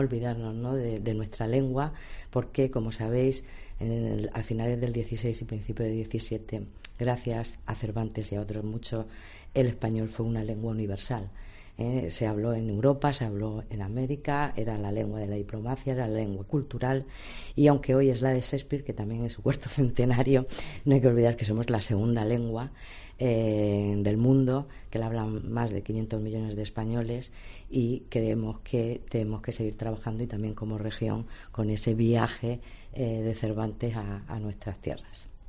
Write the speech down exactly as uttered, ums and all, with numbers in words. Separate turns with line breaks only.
olvidarnos, ¿no?, de, de nuestra lengua, porque, como sabéis, en el, a finales del dieciséis y principios del diecisiete, gracias a Cervantes y a otros muchos, el español fue una lengua universal. Eh, se habló en Europa, se habló en América, era la lengua de la diplomacia, era la lengua cultural, y aunque hoy es la de Shakespeare, que también es su cuarto centenario, no hay que olvidar que somos la segunda lengua eh, del mundo, que la hablan más de quinientos millones de españoles, y creemos que tenemos que seguir trabajando, y también como región, con ese viaje eh, de Cervantes a, a nuestras tierras.